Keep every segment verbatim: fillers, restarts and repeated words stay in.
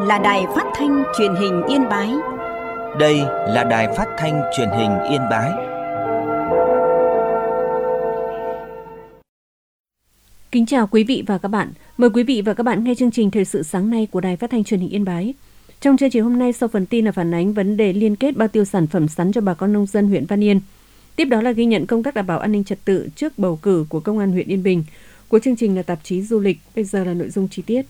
là Đài Phát thanh Truyền hình Yên Bái. Đây là Đài Phát thanh Truyền hình Yên Bái. Kính chào quý vị và các bạn. Mời quý vị và các bạn nghe chương trình Thời sự sáng nay của Đài Phát thanh Truyền hình Yên Bái. Trong chương trình hôm nay, sau phần tin là phản ánh vấn đề liên kết bao tiêu sản phẩm sắn cho bà con nông dân huyện Văn Yên. Tiếp đó là ghi nhận công tác đảm bảo an ninh trật tự trước bầu cử của Công an huyện Yên Bình. Cuối chương trình là tạp chí du lịch. Bây giờ là nội dung chi tiết.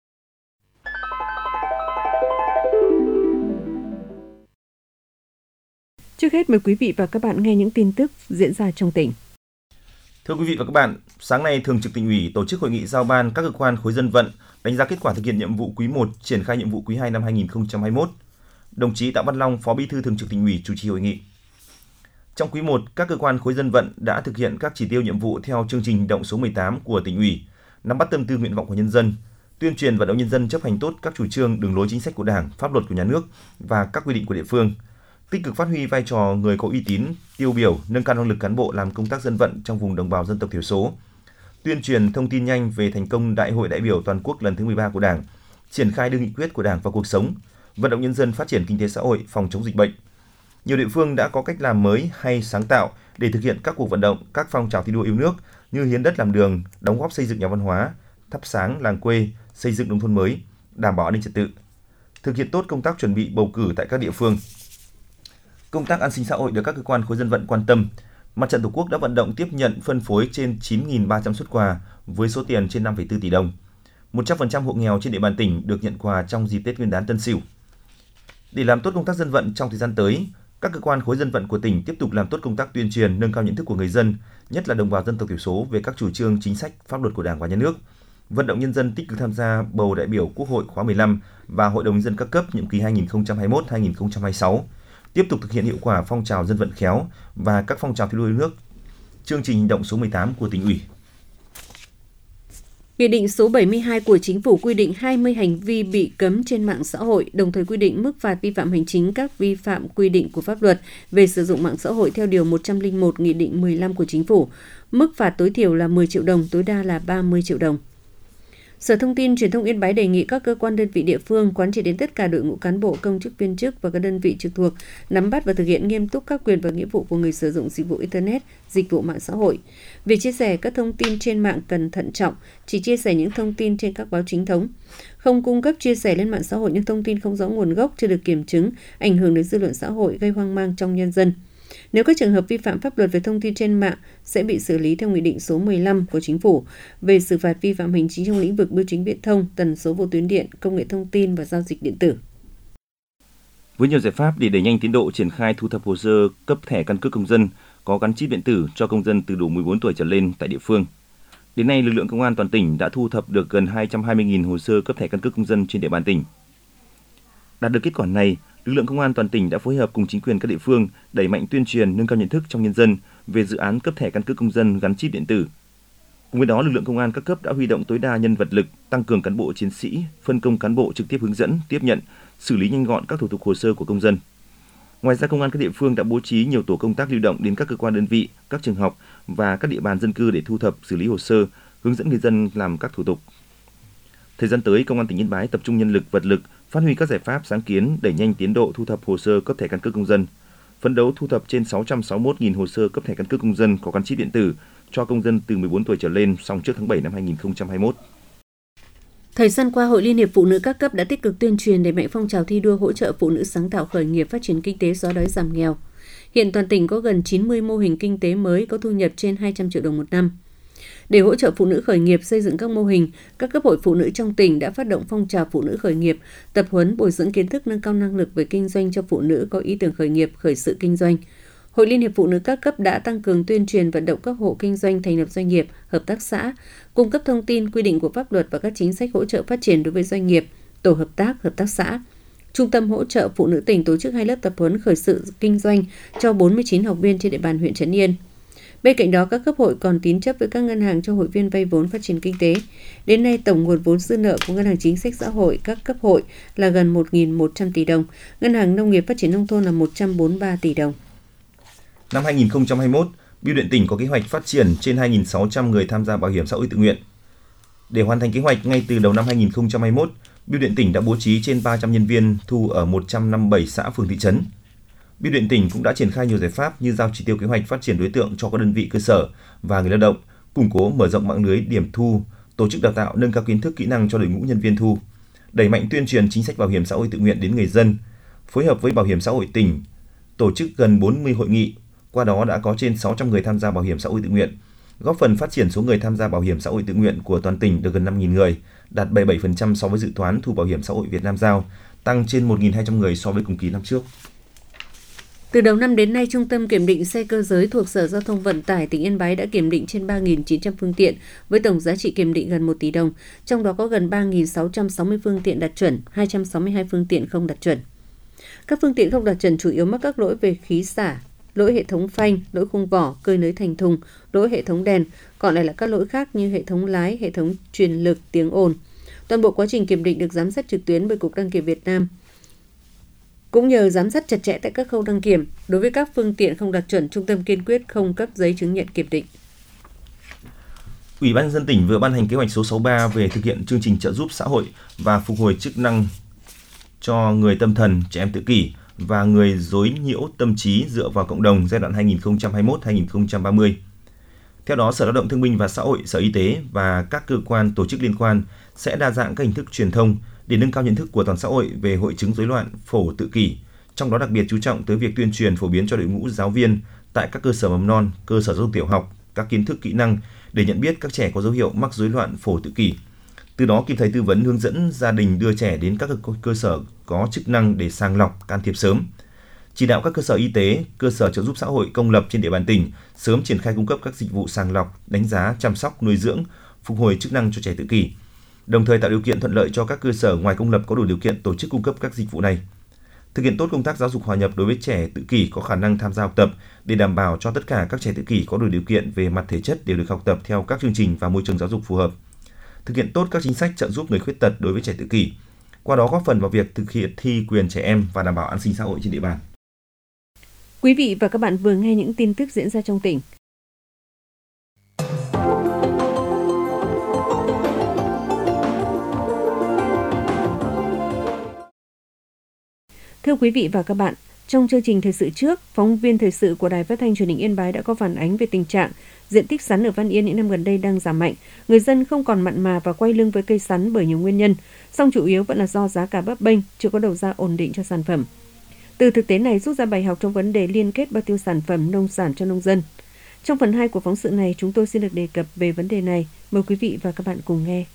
Trước hết mời quý vị và các bạn nghe những tin tức diễn ra trong tỉnh. Thưa quý vị và các bạn, sáng nay Thường trực Tỉnh ủy tổ chức hội nghị giao ban các cơ quan khối dân vận đánh giá kết quả thực hiện nhiệm vụ quý một, triển khai nhiệm vụ quý hai năm hai nghìn không trăm hai mươi mốt. Đồng chí Tạ Văn Long, Phó Bí thư Thường trực Tỉnh ủy chủ trì hội nghị. Trong quý một, các cơ quan khối dân vận đã thực hiện các chỉ tiêu nhiệm vụ theo chương trình hành động số mười tám của Tỉnh ủy, nắm bắt tâm tư nguyện vọng của nhân dân, tuyên truyền vận động nhân dân chấp hành tốt các chủ trương, đường lối chính sách của Đảng, pháp luật của nhà nước và các quy định của địa phương, tích cực phát huy vai trò người có uy tín, tiêu biểu, nâng cao năng lực cán bộ làm công tác dân vận trong vùng đồng bào dân tộc thiểu số, tuyên truyền thông tin nhanh về thành công Đại hội đại biểu toàn quốc lần thứ mười ba của Đảng, triển khai đưa nghị quyết của Đảng vào cuộc sống, vận động nhân dân phát triển kinh tế xã hội, phòng chống dịch bệnh. Nhiều địa phương đã có cách làm mới hay sáng tạo để thực hiện các cuộc vận động, các phong trào thi đua yêu nước như hiến đất làm đường, đóng góp xây dựng nhà văn hóa, thắp sáng làng quê, xây dựng nông thôn mới, đảm bảo an ninh trật tự, thực hiện tốt công tác chuẩn bị bầu cử tại các địa phương. Công tác an sinh xã hội được các cơ quan khối dân vận quan tâm. Mặt trận Tổ quốc đã vận động tiếp nhận phân phối trên chín nghìn ba trăm suất quà với số tiền trên năm phẩy bốn tỷ đồng. một trăm phần trăm hộ nghèo trên địa bàn tỉnh được nhận quà trong dịp Tết Nguyên đán Tân Sửu. Để làm tốt công tác dân vận trong thời gian tới, các cơ quan khối dân vận của tỉnh tiếp tục làm tốt công tác tuyên truyền, nâng cao nhận thức của người dân, nhất là đồng bào dân tộc thiểu số về các chủ trương, chính sách, pháp luật của Đảng và Nhà nước, vận động nhân dân tích cực tham gia bầu đại biểu Quốc hội khóa mười lăm và Hội đồng nhân dân các cấp nhiệm kỳ hai nghìn không trăm hai mươi mốt đến hai nghìn không trăm hai mươi sáu. Tiếp tục thực hiện hiệu quả phong trào dân vận khéo và các phong trào thi đua yêu nước, chương trình hành động số mười tám của Tỉnh ủy. Nghị định số bảy mươi hai của Chính phủ quy định hai mươi hành vi bị cấm trên mạng xã hội, đồng thời quy định mức phạt vi phạm hành chính các vi phạm quy định của pháp luật về sử dụng mạng xã hội theo điều một trăm lẻ một Nghị định mười lăm của Chính phủ. Mức phạt tối thiểu là mười triệu đồng, tối đa là ba mươi triệu đồng. Sở Thông tin Truyền thông Yên Bái đề nghị các cơ quan đơn vị địa phương quán triệt đến tất cả đội ngũ cán bộ, công chức viên chức và các đơn vị trực thuộc nắm bắt và thực hiện nghiêm túc các quyền và nghĩa vụ của người sử dụng dịch vụ Internet, dịch vụ mạng xã hội. Việc chia sẻ các thông tin trên mạng cần thận trọng, chỉ chia sẻ những thông tin trên các báo chính thống. Không cung cấp chia sẻ lên mạng xã hội những thông tin không rõ nguồn gốc, chưa được kiểm chứng, ảnh hưởng đến dư luận xã hội, gây hoang mang trong nhân dân. Nếu các trường hợp vi phạm pháp luật về thông tin trên mạng sẽ bị xử lý theo Nghị định số mười lăm của Chính phủ về xử phạt vi phạm hành chính trong lĩnh vực bưu chính viễn thông, tần số vô tuyến điện, công nghệ thông tin và giao dịch điện tử. Với nhiều giải pháp để đẩy nhanh tiến độ triển khai thu thập hồ sơ cấp thẻ căn cước công dân có gắn chip điện tử cho công dân từ đủ mười bốn tuổi trở lên tại địa phương, đến nay lực lượng công an toàn tỉnh đã thu thập được gần hai trăm hai mươi nghìn hồ sơ cấp thẻ căn cước công dân trên địa bàn tỉnh. Đạt được kết quả này, lực lượng công an toàn tỉnh đã phối hợp cùng chính quyền các địa phương đẩy mạnh tuyên truyền, nâng cao nhận thức trong nhân dân về dự án cấp thẻ căn cước công dân gắn chip điện tử. Cùng với đó, lực lượng công an các cấp đã huy động tối đa nhân vật lực, tăng cường cán bộ chiến sĩ, phân công cán bộ trực tiếp hướng dẫn, tiếp nhận, xử lý nhanh gọn các thủ tục hồ sơ của công dân. Ngoài ra, công an các địa phương đã bố trí nhiều tổ công tác lưu động đến các cơ quan đơn vị, các trường học và các địa bàn dân cư để thu thập, xử lý hồ sơ, hướng dẫn người dân làm các thủ tục. Thời gian tới, Công an tỉnh Yên Bái tập trung nhân lực, vật lực, phát huy các giải pháp sáng kiến đẩy nhanh tiến độ thu thập hồ sơ cấp thẻ căn cước công dân, phấn đấu thu thập trên sáu trăm sáu mươi mốt nghìn hồ sơ cấp thẻ căn cước công dân có gắn chip điện tử cho công dân từ mười bốn tuổi trở lên xong trước tháng bảy năm hai nghìn không trăm hai mươi mốt. Thời gian qua, Hội Liên hiệp Phụ nữ các cấp đã tích cực tuyên truyền đẩy mạnh phong trào thi đua hỗ trợ phụ nữ sáng tạo khởi nghiệp, phát triển kinh tế xóa đói giảm nghèo. Hiện toàn tỉnh có gần chín mươi mô hình kinh tế mới có thu nhập trên hai trăm triệu đồng một năm. Để hỗ trợ phụ nữ khởi nghiệp xây dựng các mô hình, các cấp hội phụ nữ trong tỉnh đã phát động phong trào phụ nữ khởi nghiệp, tập huấn bồi dưỡng kiến thức nâng cao năng lực về kinh doanh cho phụ nữ có ý tưởng khởi nghiệp, khởi sự kinh doanh. Hội Liên hiệp Phụ nữ các cấp đã tăng cường tuyên truyền vận động các hộ kinh doanh thành lập doanh nghiệp, hợp tác xã, cung cấp thông tin quy định của pháp luật và các chính sách hỗ trợ phát triển đối với doanh nghiệp, tổ hợp tác, hợp tác xã. Trung tâm hỗ trợ phụ nữ tỉnh tổ chức hai lớp tập huấn khởi sự kinh doanh cho bốn mươi chín học viên trên địa bàn huyện Trấn Yên. Bên cạnh đó, các cấp hội còn tín chấp với các ngân hàng cho hội viên vay vốn phát triển kinh tế. Đến nay, tổng nguồn vốn dư nợ của Ngân hàng Chính sách Xã hội các cấp hội là gần một nghìn một trăm tỷ đồng, Ngân hàng Nông nghiệp Phát triển Nông thôn là một trăm bốn mươi ba tỷ đồng. Năm hai nghìn không trăm hai mươi mốt, Bưu điện tỉnh có kế hoạch phát triển trên hai nghìn sáu trăm người tham gia bảo hiểm xã hội tự nguyện. Để hoàn thành kế hoạch ngay từ đầu năm hai nghìn không trăm hai mươi mốt, Bưu điện tỉnh đã bố trí trên ba trăm nhân viên thu ở một trăm năm mươi bảy xã phường thị trấn. Bưu điện tỉnh cũng đã triển khai nhiều giải pháp như giao chỉ tiêu kế hoạch phát triển đối tượng cho các đơn vị cơ sở và người lao động, củng cố mở rộng mạng lưới điểm thu, tổ chức đào tạo nâng cao kiến thức kỹ năng cho đội ngũ nhân viên thu, đẩy mạnh tuyên truyền chính sách bảo hiểm xã hội tự nguyện đến người dân, phối hợp với Bảo hiểm xã hội tỉnh, tổ chức gần bốn mươi hội nghị, qua đó đã có trên sáu trăm người tham gia bảo hiểm xã hội tự nguyện, góp phần phát triển số người tham gia bảo hiểm xã hội tự nguyện của toàn tỉnh được gần năm nghìn người, đạt bảy mươi bảy phần trăm so với dự toán thu bảo hiểm xã hội Việt Nam giao, tăng trên một nghìn hai trăm người so với cùng kỳ năm trước. Từ đầu năm đến nay, Trung tâm Kiểm định Xe cơ giới thuộc Sở Giao thông Vận tải tỉnh Yên Bái đã kiểm định trên ba nghìn chín trăm phương tiện với tổng giá trị kiểm định gần một tỷ đồng, trong đó có gần ba nghìn sáu trăm sáu mươi phương tiện đạt chuẩn, hai trăm sáu mươi hai phương tiện không đạt chuẩn. Các phương tiện không đạt chuẩn chủ yếu mắc các lỗi về khí xả, lỗi hệ thống phanh, lỗi khung vỏ, cơi nới thành thùng, lỗi hệ thống đèn, còn lại là các lỗi khác như hệ thống lái, hệ thống truyền lực, tiếng ồn. Toàn bộ quá trình kiểm định được giám sát trực tuyến bởi Cục Đăng kiểm Việt Nam. Cũng nhờ giám sát chặt chẽ tại các khâu đăng kiểm, đối với các phương tiện không đạt chuẩn, trung tâm kiên quyết không cấp giấy chứng nhận kiểm định. Ủy ban nhân dân tỉnh vừa ban hành kế hoạch số sáu mươi ba về thực hiện chương trình trợ giúp xã hội và phục hồi chức năng cho người tâm thần, trẻ em tự kỷ và người rối nhiễu tâm trí dựa vào cộng đồng giai đoạn hai nghìn không trăm hai mươi mốt đến hai nghìn không trăm ba mươi. Theo đó, Sở Lao động Thương binh và Xã hội, Sở Y tế và các cơ quan tổ chức liên quan sẽ đa dạng các hình thức truyền thông để nâng cao nhận thức của toàn xã hội về hội chứng rối loạn phổ tự kỷ, trong đó đặc biệt chú trọng tới việc tuyên truyền phổ biến cho đội ngũ giáo viên tại các cơ sở mầm non, cơ sở giáo dục tiểu học các kiến thức kỹ năng để nhận biết các trẻ có dấu hiệu mắc rối loạn phổ tự kỷ. Từ đó kịp thời tư vấn hướng dẫn gia đình đưa trẻ đến các cơ sở có chức năng để sàng lọc, can thiệp sớm. Chỉ đạo các cơ sở y tế, cơ sở trợ giúp xã hội công lập trên địa bàn tỉnh sớm triển khai cung cấp các dịch vụ sàng lọc, đánh giá, chăm sóc, nuôi dưỡng, phục hồi chức năng cho trẻ tự kỷ. Đồng thời tạo điều kiện thuận lợi cho các cơ sở ngoài công lập có đủ điều kiện tổ chức cung cấp các dịch vụ này. Thực hiện tốt công tác giáo dục hòa nhập đối với trẻ tự kỷ có khả năng tham gia học tập để đảm bảo cho tất cả các trẻ tự kỷ có đủ điều kiện về mặt thể chất đều được học tập theo các chương trình và môi trường giáo dục phù hợp. Thực hiện tốt các chính sách trợ giúp người khuyết tật đối với trẻ tự kỷ, qua đó góp phần vào việc thực hiện thi quyền trẻ em và đảm bảo an sinh xã hội trên địa bàn. Quý vị và các bạn vừa nghe những tin tức diễn ra trong tỉnh. Thưa quý vị và các bạn, trong chương trình thời sự trước, phóng viên thời sự của Đài Phát thanh Truyền hình Yên Bái đã có phản ánh về tình trạng diện tích sắn ở Văn Yên những năm gần đây đang giảm mạnh. Người dân không còn mặn mà và quay lưng với cây sắn bởi nhiều nguyên nhân, song chủ yếu vẫn là do giá cả bấp bênh, chưa có đầu ra ổn định cho sản phẩm. Từ thực tế này rút ra bài học trong vấn đề liên kết bao tiêu sản phẩm nông sản cho nông dân. Trong phần hai của phóng sự này, chúng tôi xin được đề cập về vấn đề này. Mời quý vị và các bạn cùng nghe.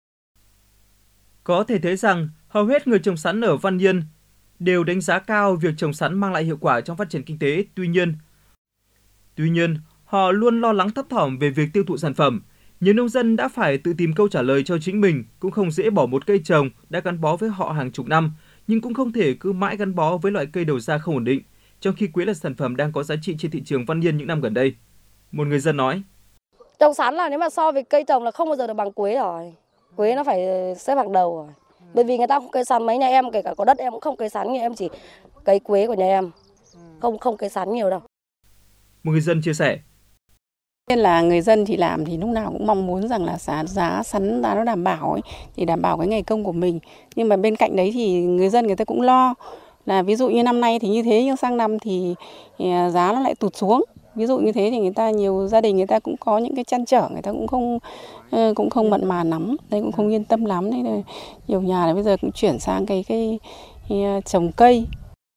Có thể thấy rằng hầu hết người trồng sắn ở Văn Yên đều đánh giá cao việc trồng sắn mang lại hiệu quả trong phát triển kinh tế. Tuy nhiên, tuy nhiên họ luôn lo lắng thấp thỏm về việc tiêu thụ sản phẩm. Nhiều nông dân đã phải tự tìm câu trả lời cho chính mình. Cũng không dễ bỏ một cây trồng đã gắn bó với họ hàng chục năm, nhưng cũng không thể cứ mãi gắn bó với loại cây đầu ra không ổn định, trong khi quế là sản phẩm đang có giá trị trên thị trường Văn Yên những năm gần đây. Một người dân nói: Trồng sắn là nếu mà so với cây trồng là không bao giờ được bằng quế rồi. Quế nó phải xếp hàng đầu rồi. Bởi vì người ta không cây sắn, mấy nhà em kể cả có đất em cũng không cây sắn, nhưng em chỉ cây quế của nhà em, không không cây sắn nhiều đâu. Một người dân chia sẻ: Nên là người dân thì làm thì lúc nào cũng mong muốn rằng là giá, giá sắn giá nó đảm bảo ấy, thì đảm bảo cái ngày công của mình. Nhưng mà bên cạnh đấy thì người dân người ta cũng lo là ví dụ như năm nay thì như thế, nhưng sang năm thì, thì giá nó lại tụt xuống. Ví dụ như thế thì người ta nhiều gia đình người ta cũng có những cái trăn trở, người ta cũng không cũng không mặn mà lắm, đấy cũng không yên tâm lắm, đấy là nhiều nhà là bây giờ cũng chuyển sang cái cái, cái trồng cây.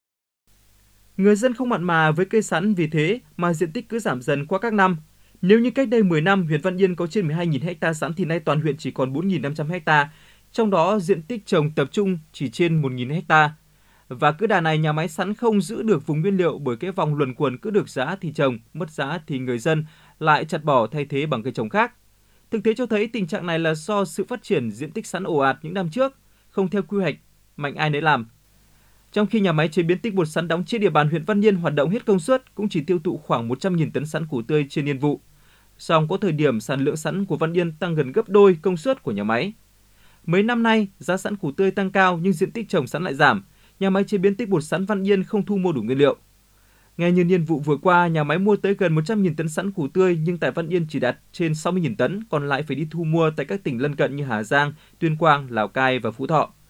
Người dân không mặn mà với cây sắn, vì thế mà diện tích cứ giảm dần qua các năm. Nếu như cách đây mười năm, huyện Văn Yên có trên mười hai nghìn ha sắn thì nay toàn huyện chỉ còn bốn nghìn năm trăm ha, trong đó diện tích trồng tập trung chỉ trên một nghìn ha. Và cứ đà này nhà máy sắn không giữ được vùng nguyên liệu, bởi cái vòng luẩn quẩn cứ được giá thì trồng, mất giá thì người dân lại chặt bỏ thay thế bằng cây trồng khác. Thực tế cho thấy tình trạng này là do sự phát triển diện tích sắn ồ ạt những năm trước, không theo quy hoạch, mạnh ai nấy làm. Trong khi nhà máy chế biến tinh bột sắn đóng trên địa bàn huyện Văn Yên hoạt động hết công suất, cũng chỉ tiêu thụ khoảng một trăm nghìn tấn sắn củ tươi trên niên vụ. Song có thời điểm sản lượng sắn của Văn Yên tăng gần gấp đôi công suất của nhà máy. Mấy năm nay, giá sắn củ tươi tăng cao nhưng diện tích trồng sắn lại giảm. Nhà máy chế biến tinh bột sắn Văn Yên không thu mua đủ nguyên liệu. Nghe như niên vụ vừa qua, nhà máy mua tới gần một trăm nghìn tấn sắn củ tươi, nhưng tại Văn Yên chỉ đạt trên sáu mươi nghìn tấn, còn lại phải đi thu mua tại các tỉnh lân cận như Hà Giang, Tuyên Quang, Lào Cai và Phú Thọ.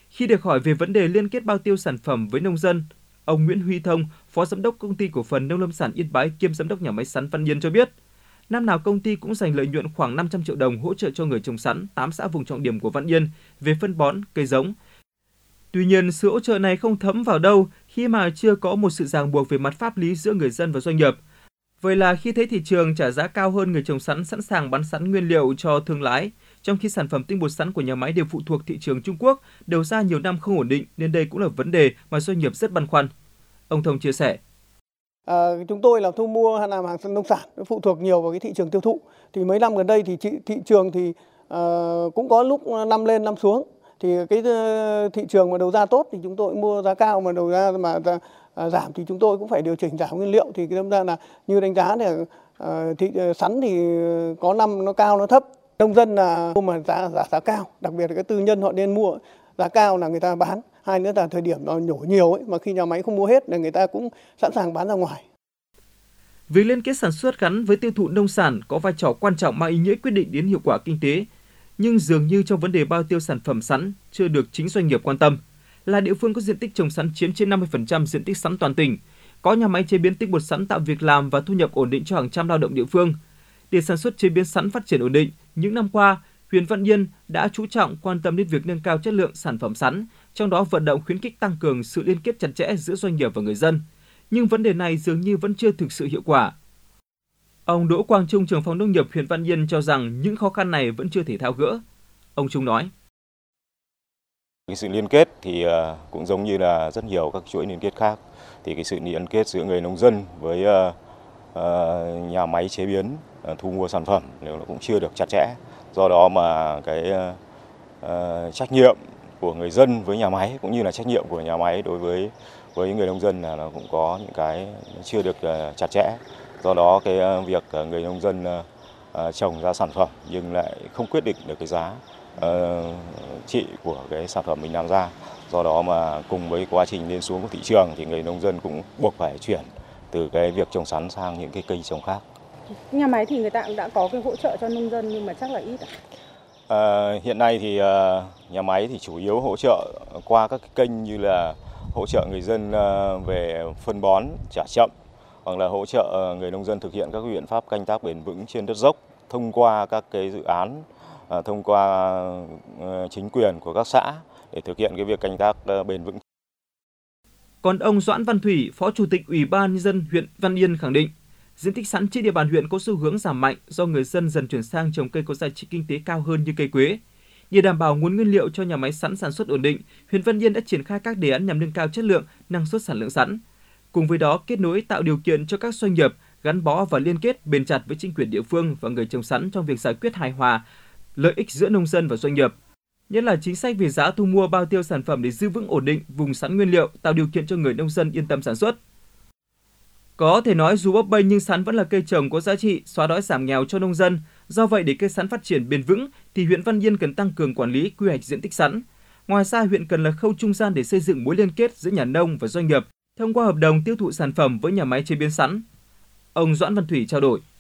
Khi được hỏi về vấn đề liên kết bao tiêu sản phẩm với nông dân, ông Nguyễn Huy Thông, Phó Giám đốc Công ty Cổ phần Nông lâm sản Yên Bái kiêm Giám đốc nhà máy sắn Văn Yên cho biết, năm nào công ty cũng dành lợi nhuận khoảng năm trăm triệu đồng hỗ trợ cho người trồng sắn tám xã vùng trọng điểm của Văn Yên về phân bón, cây giống. Tuy nhiên, sự hỗ trợ này không thấm vào đâu khi mà chưa có một sự ràng buộc về mặt pháp lý giữa người dân và doanh nghiệp. Vậy là khi thấy thị trường trả giá cao hơn, người trồng sắn sẵn sàng bán sắn nguyên liệu cho thương lái, trong khi sản phẩm tinh bột sắn của nhà máy đều phụ thuộc thị trường Trung Quốc, đầu ra nhiều năm không ổn định nên đây cũng là vấn đề mà doanh nghiệp rất băn khoăn. Ông Thông chia sẻ. À, chúng tôi là thu mua làm hàng nông sản phụ thuộc nhiều vào cái thị trường tiêu thụ. Thì mấy năm gần đây thì thị, thị trường thì uh, cũng có lúc năm lên năm xuống. Thì cái uh, thị trường mà đầu ra tốt thì chúng tôi mua giá cao, mà đầu ra mà uh, giảm thì chúng tôi cũng phải điều chỉnh giảm nguyên liệu. Thì cái ra là như đánh giá thì uh, thị uh, sắn thì có năm nó cao nó thấp. Nông dân là mua mà giá, giá giá cao, đặc biệt là cái tư nhân họ nên mua giá cao là người ta bán. Hai nữa là thời điểm nó nhổ nhiều ấy, mà khi nhà máy không mua hết là người ta cũng sẵn sàng bán ra ngoài. Việc liên kết sản xuất gắn với tiêu thụ nông sản có vai trò quan trọng mang ý nghĩa quyết định đến hiệu quả kinh tế. Nhưng dường như trong vấn đề bao tiêu sản phẩm sắn chưa được chính doanh nghiệp quan tâm. Là địa phương có diện tích trồng sắn chiếm trên năm mươi phần trăm diện tích sắn toàn tỉnh, có nhà máy chế biến tinh bột sắn tạo việc làm và thu nhập ổn định cho hàng trăm lao động địa phương. Để sản xuất chế biến sắn phát triển ổn định, những năm qua, huyện Văn Yên đã chú trọng quan tâm đến việc nâng cao chất lượng sản phẩm sắn, trong đó vận động khuyến khích tăng cường sự liên kết chặt chẽ giữa doanh nghiệp và người dân. Nhưng vấn đề này dường như vẫn chưa thực sự hiệu quả. Ông Đỗ Quang Trung, trưởng phòng nông nghiệp huyện Văn Yên cho rằng những khó khăn này vẫn chưa thể tháo gỡ. Ông Trung nói: Cái sự liên kết thì cũng giống như là rất nhiều các chuỗi liên kết khác, thì cái sự liên kết giữa người nông dân với nhà máy chế biến thu mua sản phẩm nó cũng chưa được chặt chẽ. Do đó mà cái trách nhiệm của người dân với nhà máy cũng như là trách nhiệm của nhà máy đối với với người nông dân là nó cũng có những cái chưa được chặt chẽ. Do đó cái việc người nông dân trồng ra sản phẩm nhưng lại không quyết định được cái giá trị của cái sản phẩm mình làm ra. Do đó mà cùng với quá trình lên xuống của thị trường thì người nông dân cũng buộc phải chuyển từ cái việc trồng sắn sang những cái cây trồng khác. Nhà máy thì người ta cũng đã có cái hỗ trợ cho nông dân nhưng mà chắc là ít ạ. À, hiện nay thì nhà máy thì chủ yếu hỗ trợ qua các cái kênh như là hỗ trợ người dân về phân bón trả chậm, hoặc là hỗ trợ người nông dân thực hiện các biện pháp canh tác bền vững trên đất dốc thông qua các cái dự án, thông qua chính quyền của các xã để thực hiện cái việc canh tác bền vững. Còn ông Doãn Văn Thủy, Phó Chủ tịch Ủy ban nhân dân huyện Văn Yên khẳng định, diện tích sắn trên địa bàn huyện có xu hướng giảm mạnh do người dân dần chuyển sang trồng cây có giá trị kinh tế cao hơn như cây quế. Để đảm bảo nguồn nguyên liệu cho nhà máy sắn sản xuất ổn định, huyện Văn Yên đã triển khai các đề án nhằm nâng cao chất lượng, năng suất sản lượng sắn. Cùng với đó, kết nối tạo điều kiện cho các doanh nghiệp gắn bó và liên kết bền chặt với chính quyền địa phương và người trồng sắn trong việc giải quyết hài hòa lợi ích giữa nông dân và doanh nghiệp. Nhất là chính sách về giá thu mua bao tiêu sản phẩm để giữ vững ổn định vùng sắn nguyên liệu, tạo điều kiện cho người nông dân yên tâm sản xuất. Có thể nói dù bấp bênh nhưng sắn vẫn là cây trồng có giá trị, xóa đói giảm nghèo cho nông dân. Do vậy để cây sắn phát triển bền vững thì huyện Văn Yên cần tăng cường quản lý, quy hoạch diện tích sắn. Ngoài ra huyện cần là khâu trung gian để xây dựng mối liên kết giữa nhà nông và doanh nghiệp thông qua hợp đồng tiêu thụ sản phẩm với nhà máy chế biến sắn. Ông Doãn Văn Thủy trao đổi.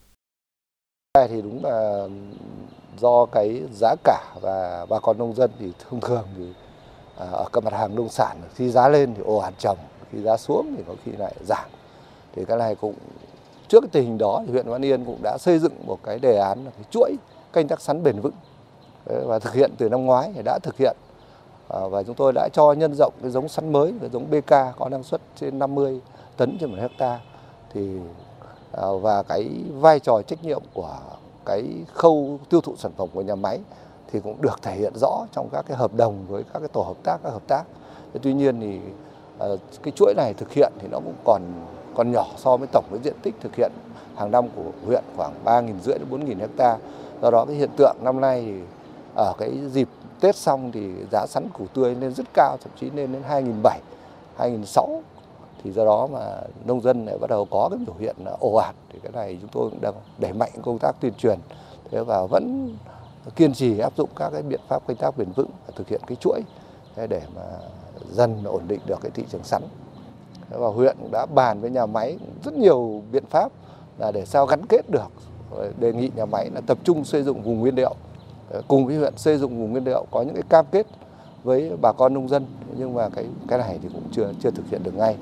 Thì đúng là do cái giá cả và bà con nông dân thì thông thường thì ở các mặt hàng nông sản khi giá lên thì ồ ạt trồng, khi giá xuống thì có khi lại giảm. Thì cái này cũng trước cái tình hình đó thì huyện Văn Yên cũng đã xây dựng một cái đề án là cái chuỗi canh tác sắn bền vững và thực hiện từ năm ngoái thì đã thực hiện và chúng tôi đã cho nhân rộng cái giống sắn mới, cái giống bê ca có năng suất trên năm mươi tấn trên một hecta. Thì và cái vai trò trách nhiệm của cái khâu tiêu thụ sản phẩm của nhà máy thì cũng được thể hiện rõ trong các cái hợp đồng với các cái tổ hợp tác, các hợp tác. Tuy nhiên thì cái chuỗi này thực hiện thì nó cũng còn còn nhỏ so với tổng cái diện tích thực hiện hàng năm của huyện khoảng ba nghìn rưỡi đến bốn nghìn hecta. Do đó cái hiện tượng năm nay thì ở cái dịp Tết xong thì giá sắn củ tươi lên rất cao, thậm chí lên đến hai nghìn bảy trăm, hai nghìn sáu trăm. Thì do đó mà nông dân lại bắt đầu có cái biểu hiện ồ ạt. Thì cái này chúng tôi cũng đang đẩy mạnh công tác tuyên truyền thế và vẫn kiên trì áp dụng các cái biện pháp canh tác bền vững và thực hiện cái chuỗi để mà dần ổn định được cái thị trường sắn. Và huyện cũng đã bàn với nhà máy rất nhiều biện pháp là để sao gắn kết được, đề nghị nhà máy là tập trung xây dựng vùng nguyên liệu, cùng với huyện xây dựng vùng nguyên liệu có những cái cam kết với bà con nông dân, nhưng mà cái cái này thì cũng chưa chưa thực hiện được ngay.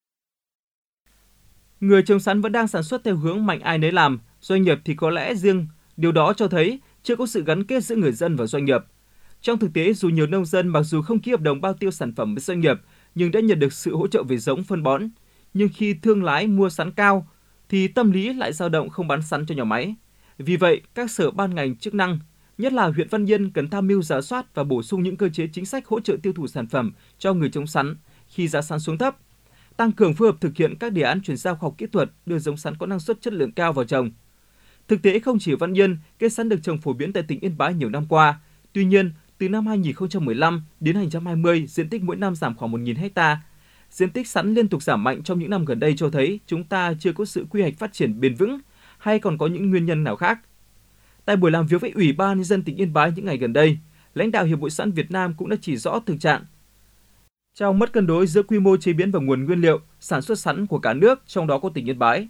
Người trồng sắn vẫn đang sản xuất theo hướng mạnh ai nấy làm, doanh nghiệp thì có lẽ riêng. Điều đó cho thấy chưa có sự gắn kết giữa người dân và doanh nghiệp. Trong thực tế, dù nhiều nông dân mặc dù không ký hợp đồng bao tiêu sản phẩm với doanh nghiệp, nhưng đã nhận được sự hỗ trợ về giống phân bón. Nhưng khi thương lái mua sắn cao, thì tâm lý lại dao động không bán sắn cho nhà máy. Vì vậy, các sở ban ngành chức năng, nhất là huyện Văn Yên cần tham mưu rà soát và bổ sung những cơ chế chính sách hỗ trợ tiêu thụ sản phẩm cho người trồng sắn khi giá sắn xuống thấp, tăng cường phối hợp thực hiện các đề án chuyển giao khoa học kỹ thuật, đưa giống sắn có năng suất chất lượng cao vào trồng. Thực tế không chỉ Văn Yên, cây sắn được trồng phổ biến tại tỉnh Yên Bái nhiều năm qua. Tuy nhiên, từ năm hai nghìn không trăm mười lăm đến hai nghìn không trăm hai mươi, diện tích mỗi năm giảm khoảng một nghìn ha. Diện tích sắn liên tục giảm mạnh trong những năm gần đây cho thấy chúng ta chưa có sự quy hoạch phát triển bền vững hay còn có những nguyên nhân nào khác. Tại buổi làm việc với Ủy ban Nhân dân tỉnh Yên Bái những ngày gần đây, lãnh đạo Hiệp hội Sắn Việt Nam cũng đã chỉ rõ thực trạng trong mất cân đối giữa quy mô chế biến và nguồn nguyên liệu sản xuất sắn của cả nước, trong đó có tỉnh Yên Bái.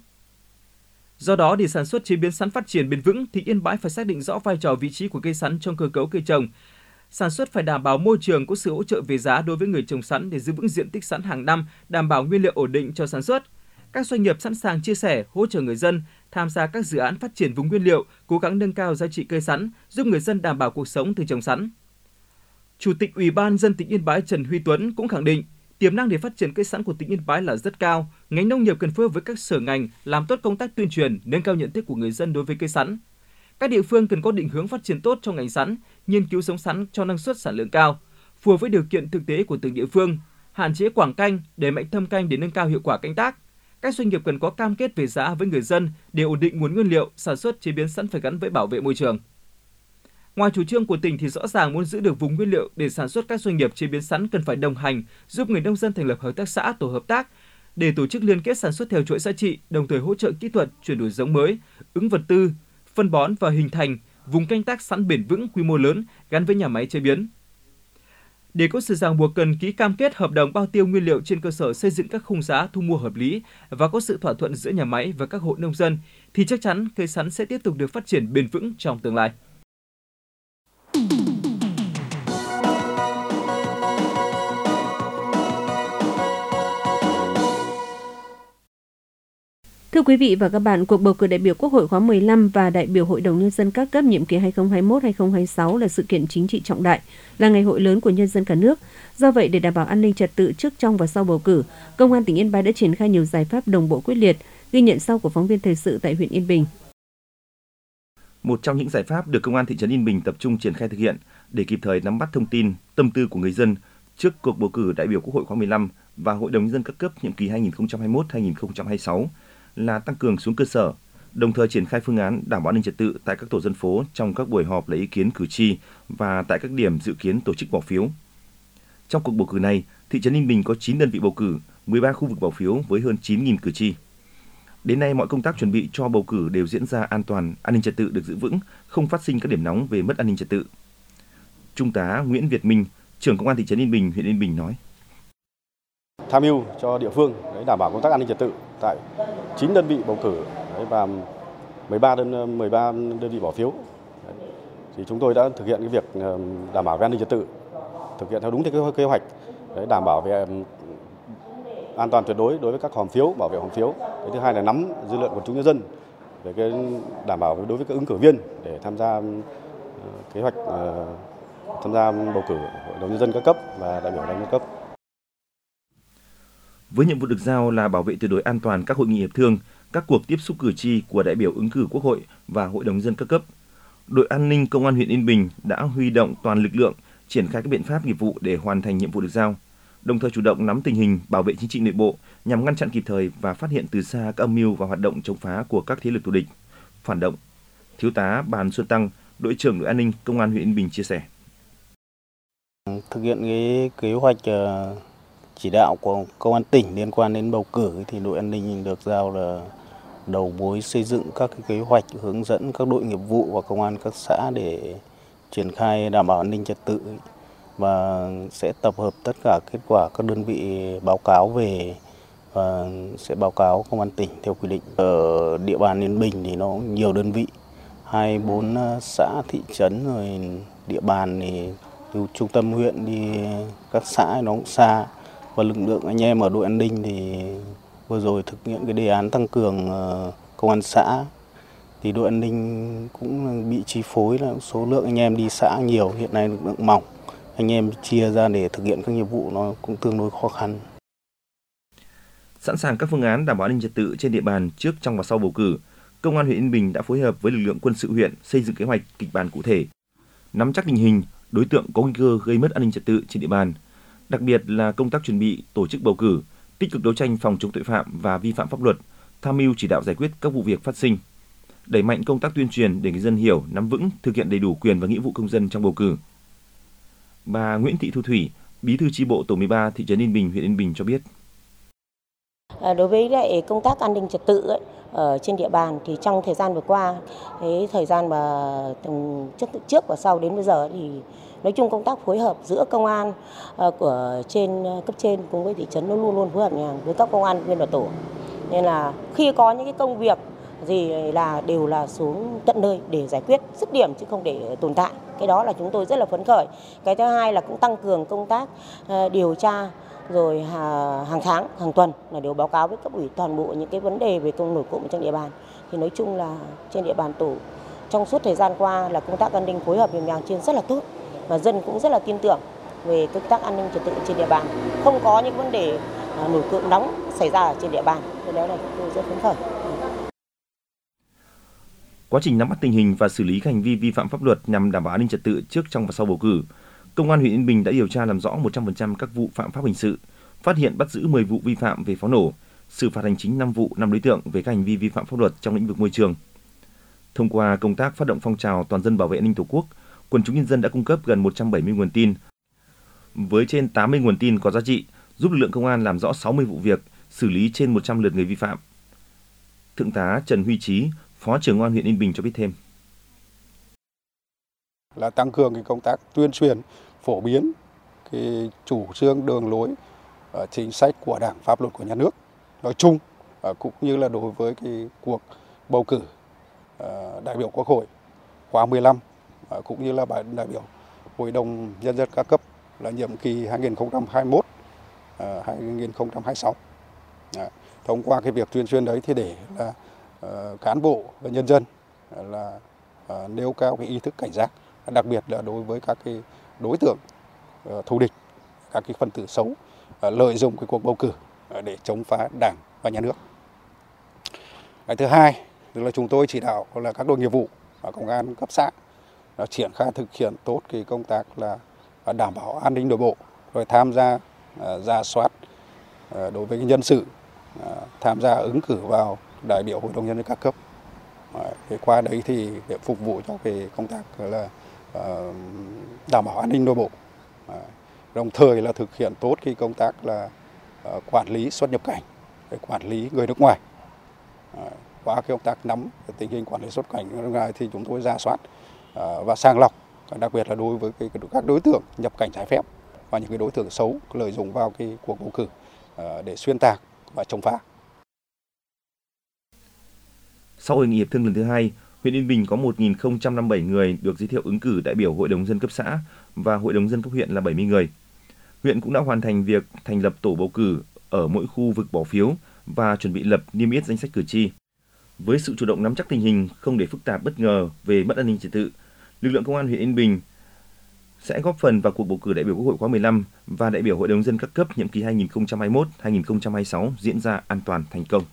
Do đó, để sản xuất chế biến sắn phát triển bền vững thì Yên Bái phải xác định rõ vai trò vị trí của cây sắn trong cơ cấu cây trồng. Sản xuất phải đảm bảo môi trường có sự hỗ trợ về giá đối với người trồng sắn để giữ vững diện tích sắn hàng năm, đảm bảo nguyên liệu ổn định cho sản xuất. Các doanh nghiệp sẵn sàng chia sẻ, hỗ trợ người dân tham gia các dự án phát triển vùng nguyên liệu, cố gắng nâng cao giá trị cây sắn, giúp người dân đảm bảo cuộc sống từ trồng sắn. Chủ tịch Ủy ban Nhân dân tỉnh Yên Bái Trần Huy Tuấn cũng khẳng định, tiềm năng để phát triển cây sắn của tỉnh Yên Bái là rất cao. Ngành nông nghiệp cần phối hợp với các sở ngành làm tốt công tác tuyên truyền, nâng cao nhận thức của người dân đối với cây sắn. Các địa phương cần có định hướng phát triển tốt trong ngành sắn, nghiên cứu giống sắn cho năng suất sản lượng cao, phù hợp với điều kiện thực tế của từng địa phương, hạn chế quảng canh, đẩy mạnh thâm canh để nâng cao hiệu quả canh tác. Các doanh nghiệp cần có cam kết về giá với người dân để ổn định nguồn nguyên liệu, sản xuất chế biến sắn phải gắn với bảo vệ môi trường. Ngoài chủ trương của tỉnh thì rõ ràng muốn giữ được vùng nguyên liệu để sản xuất, các doanh nghiệp chế biến sắn cần phải đồng hành, giúp người nông dân thành lập hợp tác xã, tổ hợp tác để tổ chức liên kết sản xuất theo chuỗi giá trị, đồng thời hỗ trợ kỹ thuật, chuyển đổi giống mới, ứng vật tư, phân bón và hình thành vùng canh tác sắn bền vững quy mô lớn gắn với nhà máy chế biến. Để có sự ràng buộc cần ký cam kết hợp đồng bao tiêu nguyên liệu trên cơ sở xây dựng các khung giá thu mua hợp lý và có sự thỏa thuận giữa nhà máy và các hộ nông dân thì chắc chắn cây sắn sẽ tiếp tục được phát triển bền vững trong tương lai. Thưa quý vị và các bạn, cuộc bầu cử đại biểu Quốc hội khóa mười lăm và đại biểu Hội đồng Nhân dân các cấp nhiệm kỳ hai nghìn không trăm hai mươi mốt đến hai nghìn không trăm hai mươi sáu là sự kiện chính trị trọng đại, là ngày hội lớn của nhân dân cả nước. Do vậy, để đảm bảo an ninh trật tự trước, trong và sau bầu cử, Công an tỉnh Yên Bái đã triển khai nhiều giải pháp đồng bộ quyết liệt, ghi nhận sau của phóng viên thời sự tại huyện Yên Bình. Một trong những giải pháp được Công an thị trấn Yên Bình tập trung triển khai thực hiện để kịp thời nắm bắt thông tin, tâm tư của người dân trước cuộc bầu cử đại biểu Quốc hội khóa mười lăm và Hội đồng Nhân dân các cấp nhiệm kỳ hai nghìn không trăm hai mươi mốt đến hai nghìn không trăm hai mươi sáu là tăng cường xuống cơ sở, đồng thời triển khai phương án đảm bảo an ninh trật tự tại các tổ dân phố trong các buổi họp lấy ý kiến cử tri và tại các điểm dự kiến tổ chức bỏ phiếu. Trong cuộc bầu cử này, thị trấn Yên Bình có chín đơn vị bầu cử, mười ba khu vực bỏ phiếu với hơn chín nghìn cử tri. Đến nay, mọi công tác chuẩn bị cho bầu cử đều diễn ra an toàn, an ninh trật tự được giữ vững, không phát sinh các điểm nóng về mất an ninh trật tự. Trung tá Nguyễn Việt Minh, trưởng Công an thị trấn Yên Bình, huyện Yên Bình nói: Tham mưu cho địa phương để đảm bảo công tác an ninh trật tự tại chín đơn vị bầu cử và mười ba đơn mười ba đơn vị bỏ phiếu. Thì chúng tôi đã thực hiện cái việc đảm bảo về an ninh trật tự, thực hiện theo đúng theo kế hoạch để đảm bảo về an toàn tuyệt đối đối với các hòm phiếu, bảo vệ hòm phiếu. Cái thứ hai là nắm dư luận của chúng nhân dân về cái đảm bảo đối với các ứng cử viên để tham gia kế hoạch tham gia bầu cử Hội đồng Nhân dân các cấp và đại biểu Hội đồng Nhân dân cấp. Với nhiệm vụ được giao là bảo vệ tuyệt đối an toàn các hội nghị hiệp thương, các cuộc tiếp xúc cử tri của đại biểu ứng cử Quốc hội và Hội đồng Nhân dân các cấp, đội an ninh Công an huyện Yên Bình đã huy động toàn lực lượng triển khai các biện pháp nghiệp vụ để hoàn thành nhiệm vụ được giao, đồng thời chủ động nắm tình hình, bảo vệ chính trị nội bộ nhằm ngăn chặn kịp thời và phát hiện từ xa các âm mưu và hoạt động chống phá của các thế lực thù địch, phản động. Thiếu tá Bàn Xuân Tăng, đội trưởng đội an ninh Công an huyện Yên Bình chia sẻ: Thực hiện cái kế hoạch chỉ đạo của Công an tỉnh liên quan đến bầu cử thì đội an ninh được giao là đầu mối xây dựng các cái kế hoạch, hướng dẫn các đội nghiệp vụ và công an các xã để triển khai đảm bảo an ninh trật tự và sẽ tập hợp tất cả kết quả các đơn vị báo cáo về và sẽ báo cáo Công an tỉnh theo quy định. Ở địa bàn Yên Bình thì nó nhiều đơn vị, hai mươi bốn xã thị trấn rồi địa bàn thì từ trung tâm huyện đi các xã nó cũng xa, và lực lượng anh em ở đội an ninh thì vừa rồi thực hiện cái đề án tăng cường công an xã thì đội an ninh cũng bị chi phối là số lượng anh em đi xã nhiều, hiện nay lực lượng mỏng, anh em chia ra để thực hiện các nhiệm vụ nó cũng tương đối khó khăn. Sẵn sàng các phương án đảm bảo an ninh trật tự trên địa bàn trước, trong và sau bầu cử, Công an huyện Yên Bình đã phối hợp với lực lượng quân sự huyện xây dựng kế hoạch kịch bản cụ thể, nắm chắc tình hình, đối tượng có nguy cơ gây mất an ninh trật tự trên địa bàn, đặc biệt là công tác chuẩn bị tổ chức bầu cử, tích cực đấu tranh phòng chống tội phạm và vi phạm pháp luật, tham mưu chỉ đạo giải quyết các vụ việc phát sinh, đẩy mạnh công tác tuyên truyền để người dân hiểu, nắm vững, thực hiện đầy đủ quyền và nghĩa vụ công dân trong bầu cử. Bà Nguyễn Thị Thu Thủy, Bí thư chi bộ tổ mười ba thị trấn Yên Bình, huyện Yên Bình cho biết. Đối với lại công tác an ninh trật tự ấy, ở trên địa bàn thì trong thời gian vừa qua, cái thời gian mà trước trước và sau đến bây giờ thì nói chung công tác phối hợp giữa công an của trên cấp trên cùng với thị trấn nó luôn luôn phối hợp nhàng với các công an viên và tổ. Nên là khi có những cái công việc gì là đều là xuống tận nơi để giải quyết dứt điểm chứ không để tồn tại. Cái đó là chúng tôi rất là phấn khởi. Cái thứ hai là cũng tăng cường công tác điều tra rồi hàng tháng, hàng tuần là đều báo cáo với cấp ủy toàn bộ những cái vấn đề về công nổi cộm trên địa bàn. Thì nói chung là trên địa bàn tổ trong suốt thời gian qua là công tác an ninh phối hợp nhịp nhàng trên rất là tốt và dân cũng rất là tin tưởng về công tác an ninh trật tự trên địa bàn, không có những vấn đề nổi cộm nóng xảy ra ở trên địa bàn. Thế đó là chúng tôi rất phấn khởi. Quá trình nắm bắt tình hình và xử lý các hành vi vi phạm pháp luật nhằm đảm bảo an ninh trật tự trước, trong và sau bầu cử, Công an huyện Yên Bình đã điều tra làm rõ một trăm phần trăm các vụ phạm pháp hình sự, phát hiện bắt giữ mười vụ vi phạm về pháo nổ, xử phạt hành chính năm vụ, năm đối tượng về các hành vi vi phạm pháp luật trong lĩnh vực môi trường. Thông qua công tác phát động phong trào toàn dân bảo vệ an ninh Tổ quốc, quần chúng nhân dân đã cung cấp gần một trăm bảy mươi nguồn tin, với trên tám mươi nguồn tin có giá trị, giúp lực lượng công an làm rõ sáu mươi vụ việc, xử lý trên một trăm lượt người vi phạm. Thượng tá Trần Huy Chí, Phó trưởng Công an huyện Yên Bình cho biết thêm. Là tăng cường cái công tác tuyên truyền, phổ biến cái chủ trương, đường lối, chính sách của Đảng, pháp luật của nhà nước nói chung, cũng như là đối với cái cuộc bầu cử đại biểu Quốc hội khóa mười lăm, cũng như là đại biểu Hội đồng Nhân dân các cấp là nhiệm kỳ hai nghìn không trăm hai mươi mốt đến hai nghìn không trăm hai mươi sáu. Thông qua cái việc tuyên truyền đấy thì để là cán bộ và nhân dân là nêu cao cái ý thức cảnh giác, đặc biệt là đối với các cái đối tượng thù địch, các cái phần tử xấu lợi dụng cái cuộc bầu cử để chống phá Đảng và nhà nước. Cái thứ hai là chúng tôi chỉ đạo là các đội nghiệp vụ và công an cấp xã là triển khai thực hiện tốt cái công tác là đảm bảo an ninh nội bộ, rồi tham gia rà soát đối với nhân sự tham gia ứng cử vào đại biểu Hội đồng Nhân dân các cấp. Thì qua đấy thì để phục vụ cho cái công tác là đảm bảo an ninh nội bộ, đồng thời là thực hiện tốt cái công tác là quản lý xuất nhập cảnh, quản lý người nước ngoài. Qua cái công tác nắm tình hình quản lý xuất cảnh nước ngoài thì chúng tôi rà soát và sàng lọc, đặc biệt là đối với cái, các đối tượng nhập cảnh trái phép và những cái đối tượng xấu lợi dụng vào cái cuộc bầu cử để xuyên tạc và chống phá. Sau hội nghị hiệp thương lần thứ hai, huyện Yên Bình có một nghìn không trăm năm mươi bảy người được giới thiệu ứng cử đại biểu Hội đồng dân cấp xã và Hội đồng dân cấp huyện là bảy mươi người. Huyện cũng đã hoàn thành việc thành lập tổ bầu cử ở mỗi khu vực bỏ phiếu và chuẩn bị lập niêm yết danh sách cử tri. Với sự chủ động nắm chắc tình hình, không để phức tạp bất ngờ về mất an ninh trật tự, lực lượng công an huyện Yên Bình sẽ góp phần vào cuộc bầu cử đại biểu Quốc hội khóa mười lăm và đại biểu Hội đồng dân các cấp nhiệm kỳ hai nghìn không trăm hai mươi mốt đến hai nghìn không trăm hai mươi sáu diễn ra an toàn, thành công.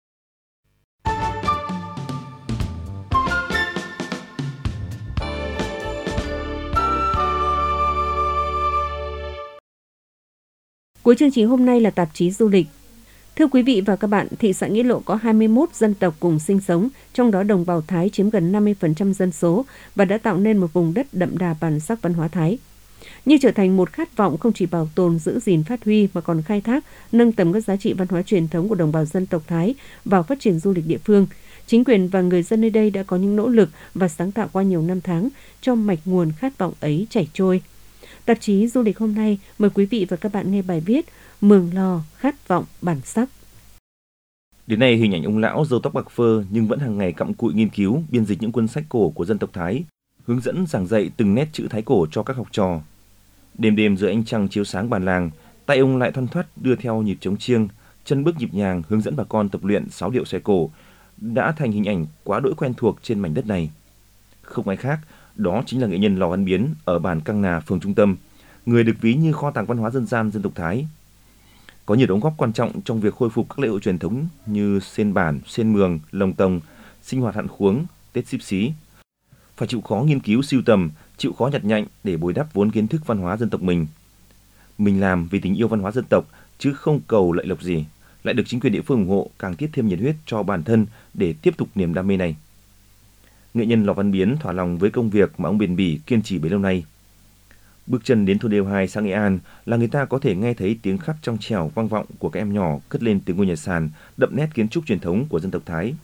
Cuối chương trình hôm nay là tạp chí du lịch. Thưa quý vị và các bạn, thị xã Nghĩa Lộ có hai mươi mốt dân tộc cùng sinh sống, trong đó đồng bào Thái chiếm gần năm mươi phần trăm dân số và đã tạo nên một vùng đất đậm đà bản sắc văn hóa Thái. Như trở thành một khát vọng không chỉ bảo tồn, giữ gìn, phát huy mà còn khai thác, nâng tầm các giá trị văn hóa truyền thống của đồng bào dân tộc Thái vào phát triển du lịch địa phương. Chính quyền và người dân nơi đây đã có những nỗ lực và sáng tạo qua nhiều năm tháng cho mạch nguồn khát vọng ấy chảy trôi. Tạp chí du lịch hôm nay mời quý vị và các bạn nghe bài viết Mường Lò khát vọng bản sắc. Đến nay, hình ảnh ông lão râu tóc bạc phơ nhưng vẫn hàng ngày cặm cụi nghiên cứu, biên dịch những cuốn sách cổ của dân tộc Thái, hướng dẫn giảng dạy từng nét chữ Thái cổ cho các học trò. Đêm đêm dưới ánh trăng chiếu sáng bản làng, tay ông lại thoăn thoắt đưa theo nhịp trống chiêng, chân bước nhịp nhàng hướng dẫn bà con tập luyện sáo điệu xoài cổ, đã thành hình ảnh quá đỗi quen thuộc trên mảnh đất này. Không ai khác, đó chính là nghệ nhân Lò Văn Biến ở bản Căng Nà, phường Trung Tâm, người được ví như kho tàng văn hóa dân gian dân tộc Thái. Có nhiều đóng góp quan trọng trong việc khôi phục các lễ hội truyền thống như sên bản, sên mường, lồng tồng, sinh hoạt hạn khuống, Tết Xíp Xí. Phải chịu khó nghiên cứu sưu tầm, chịu khó nhặt nhạnh để bồi đắp vốn kiến thức văn hóa dân tộc mình. Mình làm vì tình yêu văn hóa dân tộc chứ không cầu lợi lộc gì, lại được chính quyền địa phương ủng hộ, càng tiếp thêm nhiệt huyết cho bản thân để tiếp tục niềm đam mê này. Nghệ nhân Lò Văn Biến thỏa lòng với công việc mà ông bền bỉ kiên trì bấy lâu nay. Bước chân đến thôn Đêu hai, xã Nghệ An là người ta có thể nghe thấy tiếng khắp trong trẻo vang vọng của các em nhỏ cất lên từ ngôi nhà sàn đậm nét kiến trúc truyền thống của dân tộc Thái.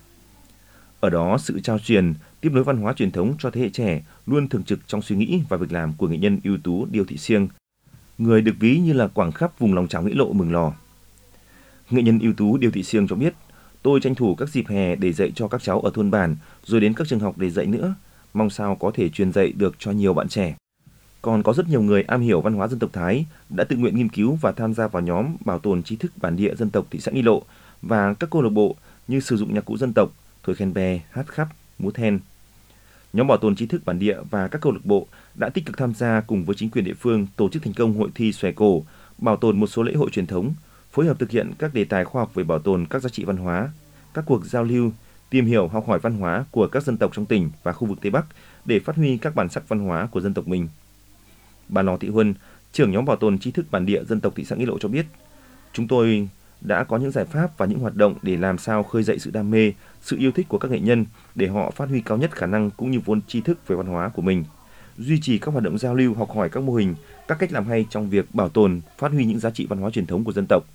Ở đó, sự trao truyền, tiếp nối văn hóa truyền thống cho thế hệ trẻ luôn thường trực trong suy nghĩ và việc làm của nghệ nhân ưu tú Điêu Thị Siêng, người được ví như là quảng khắp vùng lòng trào Nghĩa Lộ, Mường Lò. Nghệ nhân ưu tú Điêu Thị Siêng cho biết, tôi tranh thủ các dịp hè để dạy cho các cháu ở thôn bản, rồi đến các trường học để dạy nữa, mong sao có thể truyền dạy được cho nhiều bạn trẻ. Còn có rất nhiều người am hiểu văn hóa dân tộc Thái đã tự nguyện nghiên cứu và tham gia vào nhóm bảo tồn tri thức bản địa dân tộc thị xã Nghi Lộ và các câu lạc bộ như sử dụng nhạc cụ dân tộc, thổi khen bè, hát khắp, múa then. Nhóm bảo tồn tri thức bản địa và các câu lạc bộ đã tích cực tham gia cùng với chính quyền địa phương tổ chức thành công hội thi xòe cổ, bảo tồn một số lễ hội truyền thống, phối hợp thực hiện các đề tài khoa học về bảo tồn các giá trị văn hóa, các cuộc giao lưu, tìm hiểu học hỏi văn hóa của các dân tộc trong tỉnh và khu vực Tây Bắc để phát huy các bản sắc văn hóa của dân tộc mình. Bà Lò Thị Huân, trưởng nhóm bảo tồn tri thức bản địa dân tộc thị xã Nghi Lộ cho biết, chúng tôi đã có những giải pháp và những hoạt động để làm sao khơi dậy sự đam mê, sự yêu thích của các nghệ nhân để họ phát huy cao nhất khả năng cũng như vốn tri thức về văn hóa của mình, duy trì các hoạt động giao lưu, học hỏi các mô hình, các cách làm hay trong việc bảo tồn, phát huy những giá trị văn hóa truyền thống của dân tộc.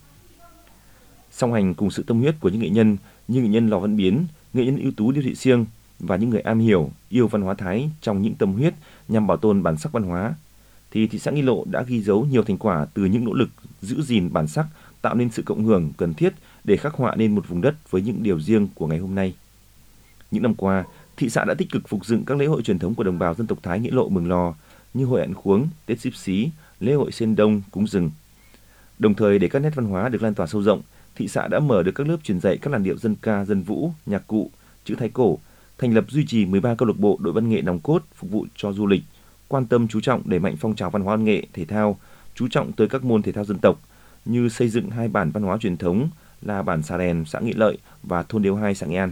Song hành cùng sự tâm huyết của những nghệ nhân như nghệ nhân Lò Văn Biến, nghệ nhân ưu tú Điêu Thị Siêng và những người am hiểu, yêu văn hóa Thái trong những tâm huyết nhằm bảo tồn bản sắc văn hóa, thì thị xã Nghi Lộ đã ghi dấu nhiều thành quả từ những nỗ lực giữ gìn bản sắc, tạo nên sự cộng hưởng cần thiết để khắc họa nên một vùng đất với những điều riêng của ngày hôm nay. Những năm qua, thị xã đã tích cực phục dựng các lễ hội truyền thống của đồng bào dân tộc Thái Nghĩa Lộ, Mường Lò như hội Hạn Khuống, Tết Xíp Xí, lễ hội Sên Đông, cúng rừng. Đồng thời để các nét văn hóa được lan tỏa sâu rộng, thị xã đã mở được các lớp truyền dạy các làn điệu dân ca, dân vũ, nhạc cụ, chữ Thái cổ, thành lập duy trì mười ba câu lạc bộ đội văn nghệ nòng cốt phục vụ cho du lịch, quan tâm chú trọng đẩy mạnh phong trào văn hóa văn nghệ, thể thao, chú trọng tới các môn thể thao dân tộc như xây dựng hai bản văn hóa truyền thống là bản Xà Đèn, xã Nghĩa Lợi và thôn Đêu hai, xã Nghệ An.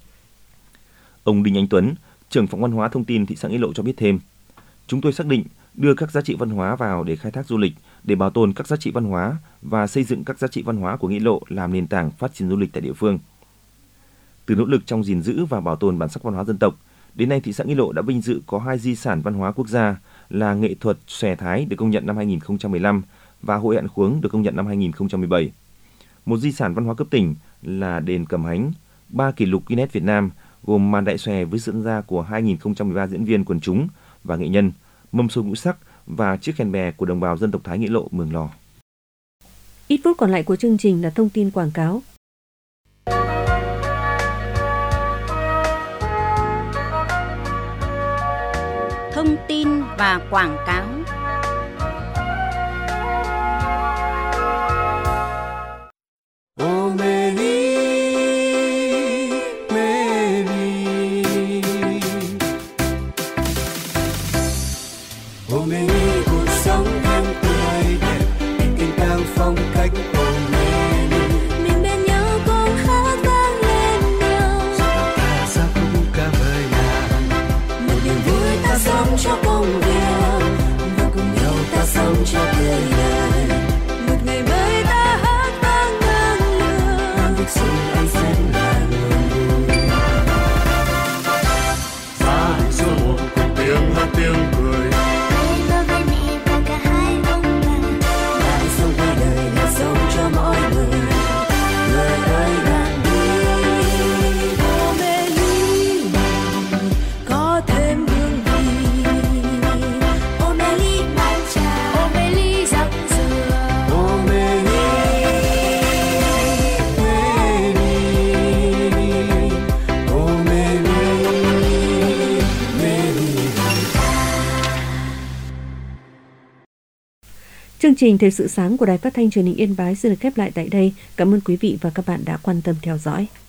Ông Đinh Anh Tuấn, trưởng phòng văn hóa thông tin thị xã Nghĩa Lộ cho biết thêm, chúng tôi xác định đưa các giá trị văn hóa vào để khai thác du lịch, để bảo tồn các giá trị văn hóa và xây dựng các giá trị văn hóa của Nghĩa Lộ làm nền tảng phát triển du lịch tại địa phương. Từ nỗ lực trong gìn giữ và bảo tồn bản sắc văn hóa dân tộc, đến nay thị xã Nghĩa Lộ đã vinh dự có hai di sản văn hóa quốc gia là nghệ thuật xòe Thái được công nhận năm hai nghìn không trăm mười lăm và hội Hạn Khuống được công nhận năm hai nghìn không trăm mười bảy. Một di sản văn hóa cấp tỉnh là đền Cầm Hánh, ba kỷ lục Guinness Việt Nam gồm màn đại xòe với sự tham gia của hai nghìn không trăm mười ba diễn viên quần chúng và nghệ nhân, mâm xôi ngũ sắc và chiếc khen bè của đồng bào dân tộc Thái Nghĩa Lộ, Mường Lò. Ít phút còn lại của chương trình là thông tin quảng cáo. Thông tin và quảng cáo. Oh Mary, Mary, oh Mary, cuộc sống thêm tươi đẹp, tình càng phong cách oh Mary. Mình bên nhau cùng hát vang lên nhau, ta ra khúc ca vời nàng, một niềm vui ta sống cho công việc Chương trình Thời sự sáng của Đài Phát thanh Truyền hình Yên Bái xin được khép lại tại đây. Cảm ơn quý vị và các bạn đã quan tâm theo dõi.